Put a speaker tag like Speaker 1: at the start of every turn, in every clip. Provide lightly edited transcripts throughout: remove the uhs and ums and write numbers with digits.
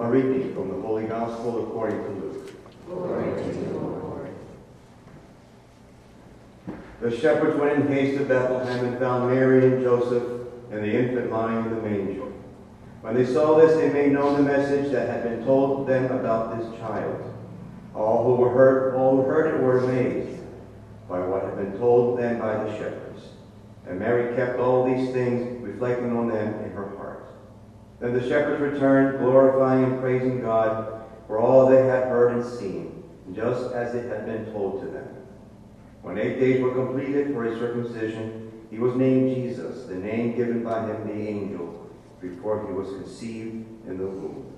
Speaker 1: A reading from the Holy Gospel according to Luke.
Speaker 2: Glory to you, Lord.
Speaker 1: The shepherds went in haste to Bethlehem and found Mary and Joseph and the infant lying in the manger. When they saw this, they made known the message that had been told them about this child. All who heard it were amazed by what had been told them by the shepherds. And Mary kept all these things, reflecting on them in her heart. Then the shepherds returned, glorifying and praising God for all they had heard and seen, just as it had been told to them. When 8 days were completed for his circumcision, he was named Jesus, the name given by him the angel, before he was conceived in the womb.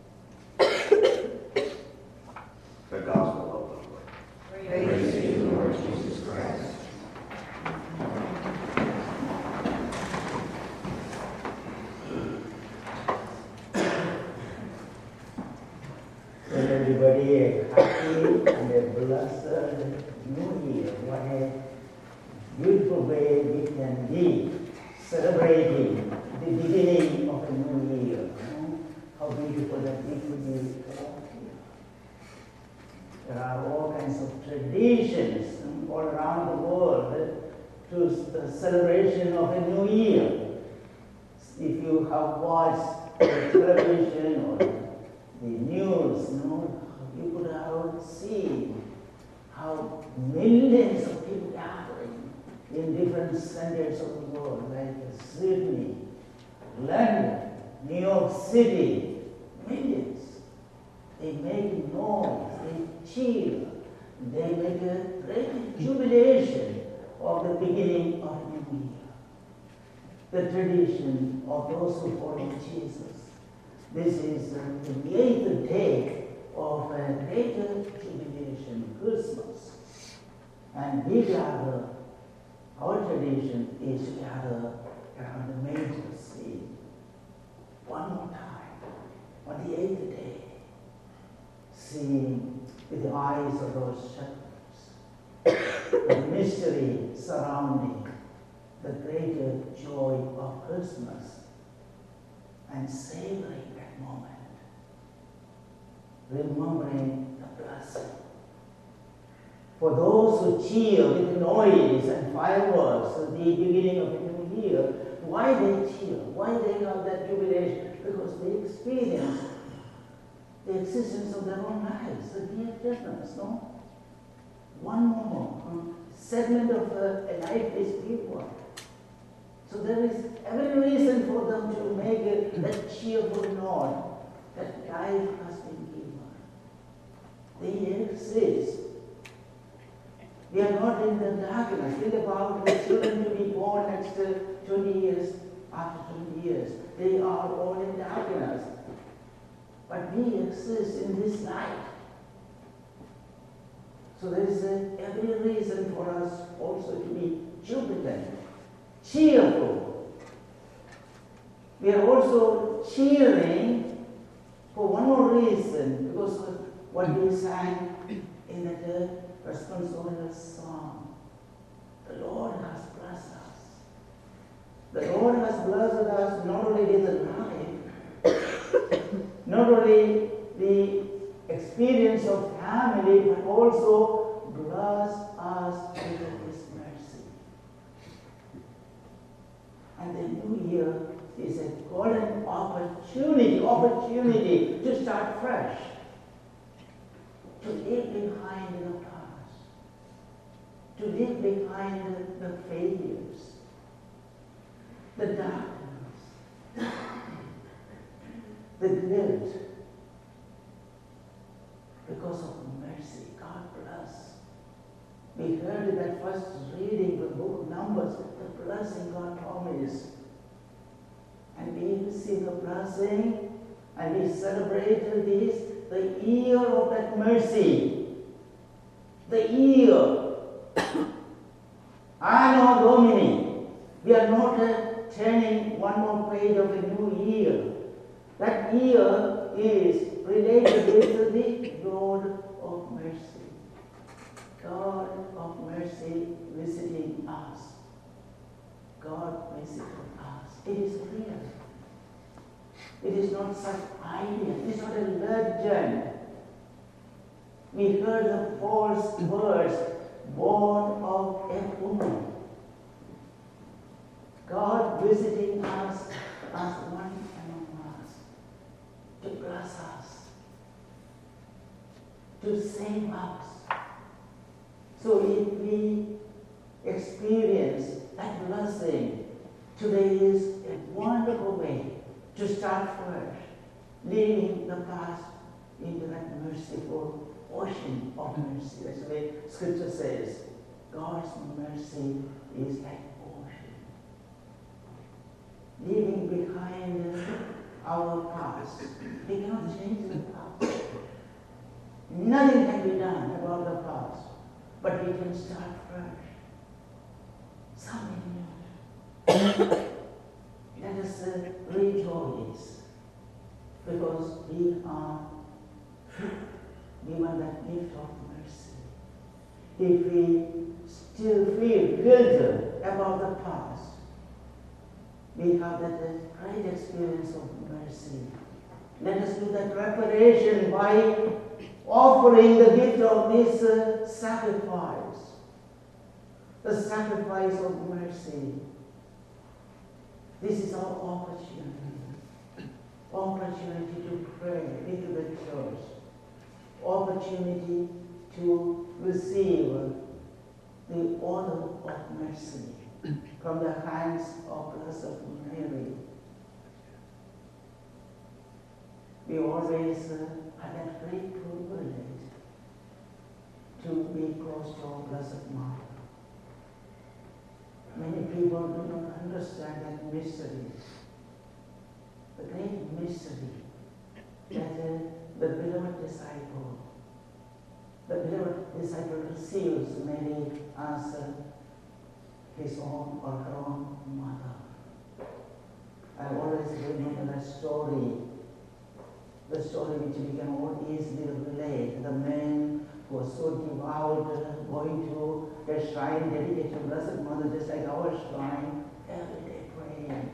Speaker 1: The Gospel of the Lord.
Speaker 2: Praise to you, Lord Jesus Christ.
Speaker 3: Well, everybody, a happy and a blessed New Year. What a beautiful way we can be celebrating the beginning of a new year. How beautiful that we could be all here. There are all kinds of traditions all around the world to the celebration of a new year. If you have watched the television or the news, you could have seen how millions of people gathering in different centers of the world, like Sydney, London, New York City, millions. They make noise, they cheer, they make a great jubilation of the beginning of a new year. The tradition of those who follow Jesus. This is the 8th day of a greater jubilation, Christmas. And we gather, our tradition is to gather around the manger scene one more time, on the 8th day, seeing with the eyes of those shepherds the mystery surrounding the greater joy of Christmas and savoring that moment, remembering the blessing. For those who cheer with noise and fireworks at the beginning of a new year, why they cheer? Why they have that jubilation? Because they experience the existence of their own lives, the near difference, no? One more segment of a life is people. So there is every reason for them to make that cheerful note that life has been given. They exist. We are not in the darkness. Think about the children to be born next 20 years, after 20 years. They are all in darkness. But we exist in this light. So there is every reason for us also to be jubilant, cheerful. We are also cheering for one more reason, because of what we sang in the responsorial song. The Lord has blessed us. The Lord has blessed us not only with the life, not only the experience of family, but also bless us with His mercy. And the new year is a golden opportunity to start fresh, to leave behind the past, to leave behind the failures, the darkness, the guilt, because of mercy. God bless. We heard in that first reading the book of Numbers, the blessing God promised. And we receive the blessing, and we celebrated this, the year of that mercy. The year. Anno Domini. We are not turning one more page of a new year. That year is related with the Lord of mercy. God of mercy visiting us. God visiting us. It is real. It is not such idea. It is not a legend. We heard the false words, born of a woman. God visiting us as one among us, to bless us, to save us. So if we experience that blessing, today is a wonderful way to start fresh, leaving the past into that merciful ocean of mercy. That's the way Scripture says. God's mercy is like ocean. Leaving behind our past. We cannot change the past. Nothing can be done about the past, but we can start fresh. Something new. Let us rejoice, because we are given that gift of mercy. If we still feel guilty about the past, we have that great experience of mercy. Let us do that reparation by offering the gift of this sacrifice, the sacrifice of mercy. This is our opportunity to pray into the church, opportunity to receive the oil of mercy from the hands of Blessed Mary. We always have that great privilege to be close to our Blessed Mother. Many people do not understand that mystery, the great mystery that the beloved disciple receives Mary as his own or her own mother. I always remember that story, the story which we can all easily relate. The man who was so devout, going to the shrine dedicated to Blessed Mother, just like our shrine, every day praying.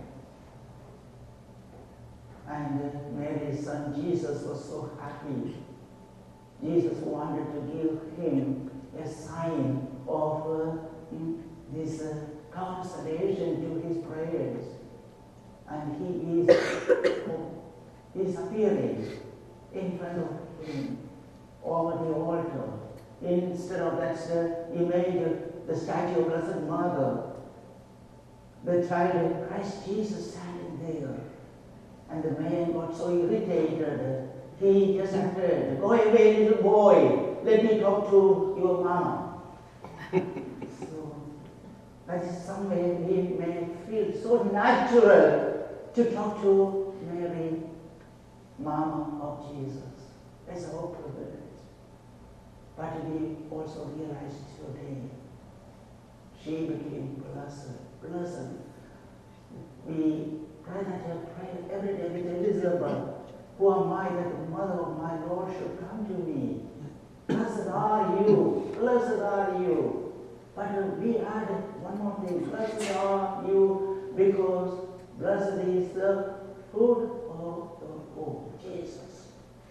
Speaker 3: And Mary's son Jesus was so happy. Jesus wanted to give him a sign of this consolation to his prayers. And he is appearing in front of him over the altar. Instead of that image, the statue of Blessed Mother, the child of Christ Jesus standing there. And the man got so irritated, he just said, "Go away, little boy, let me talk to your mama." So, that is some way we may feel so natural to talk to Mary, Mama of Jesus. That's our privilege. But we also realize today, she became blessed. We pray that her prayer every day with Elizabeth. Who am I that the mother of my Lord should come to me? Blessed are you, blessed are you. But we added one more thing, blessed are you, because blessed is the fruit of the womb, Jesus.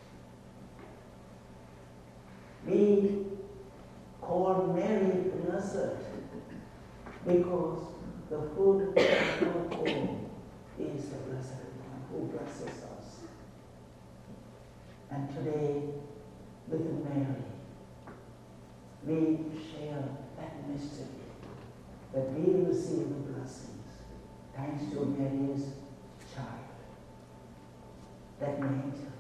Speaker 3: We call Mary blessed because the fruit of her womb is the Blessed One who blesses us. And today, with Mary, we share that mystery, that we receive the blessings thanks to Mary's child, that manger.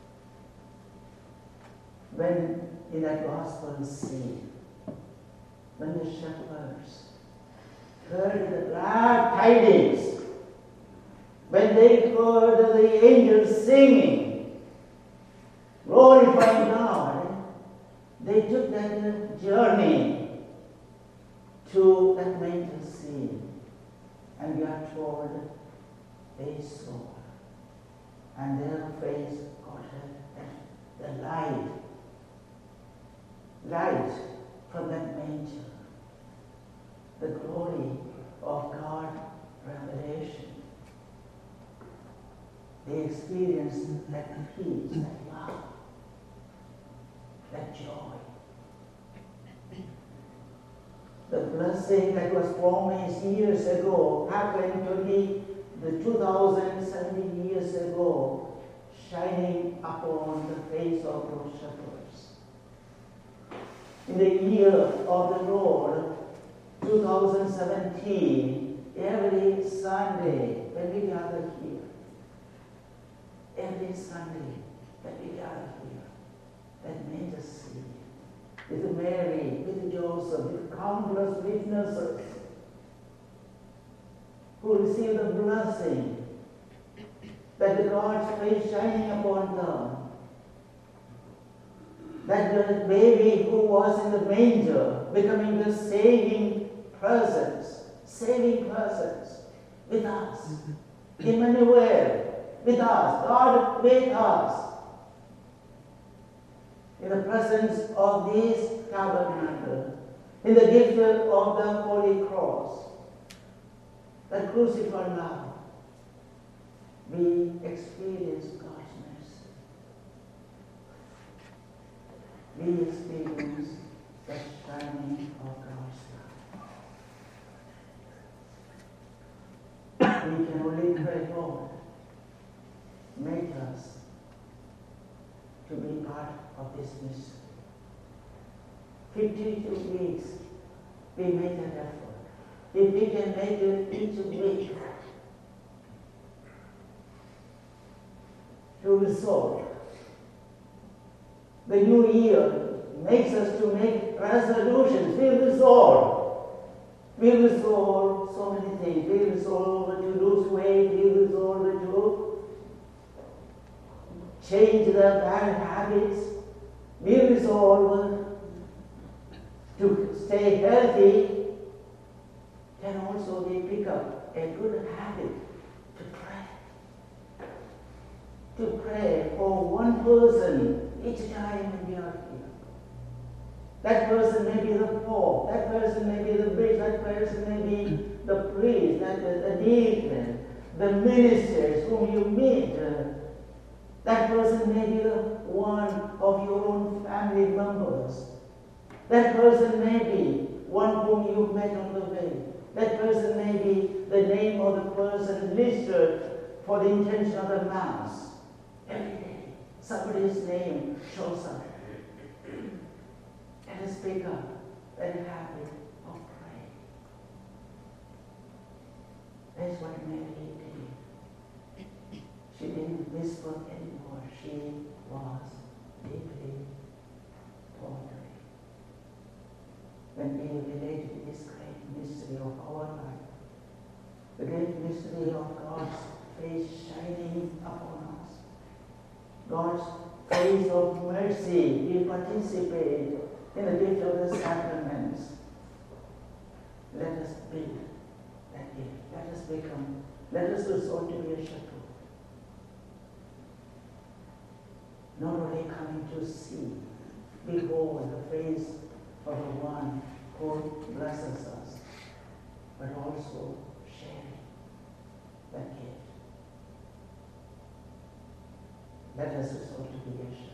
Speaker 3: When in that gospel scene, when the shepherds heard the glad tidings, when they heard the angels singing, glorifying God, they took that journey to that manger scene, and we are told they saw, and their face got the light from that manger, the glory of God revelation. they experience that peace, that love, that joy. The blessing that was promised years ago happened to be the 2070 years ago, shining upon the face of those shepherds. In the year of the Lord, 2017, every Sunday when we gather here, every Sunday when we gather here, that made us see with Mary, with Joseph, with countless witnesses who received the blessing that the God's face shining upon them, that the baby who was in the manger becoming the saving presence with us, Emmanuel, with us, God with us. In the presence of this tabernacle, in the gift of the Holy Cross, that crucified love, we experience God's mercy. We experience the shining of God's love. We can only pray, Lord, make us to be part of this mystery. 52 weeks, we made an effort. If we can make it each week to resolve. The new year makes us to make resolutions. We resolve. We resolve so many things. We resolve to lose weight. We resolve to change the bad habits. We resolve to stay healthy. Can also we pick up a good habit to pray. To pray for one person each time when we are here. That person may be the pope, that person may be the bishop, that person may be the priest, the deacon, the ministers whom you meet. That person may be the one of your own family members. That person may be one whom you met on the way. That person may be the name of the person listed for the intention of the Mass. Every day, somebody's name shows up. Let us pick up that habit of praying. That's what Mary did. She didn't whisper anymore. She was deeply pondering. When we relate to this great mystery of our life, the great mystery of God's face shining upon us, God's face of mercy, we participate in the gift of the sacraments. Let us be that gift. Let us resolve to be a shepherd. Not only coming to see, behold the face of the one who blesses us, but also sharing that gift. Let us resolve to be a shepherd.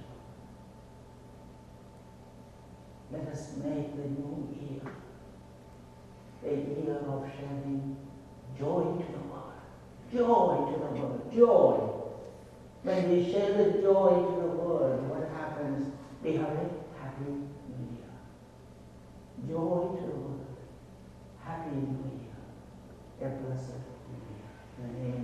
Speaker 3: Let us make the new year a year of sharing joy to the world. Joy to the world. Joy. When we share the joy to the world, what happens? We have a happy new year. Joy to the world. Happy new year. A blessed new year. In the name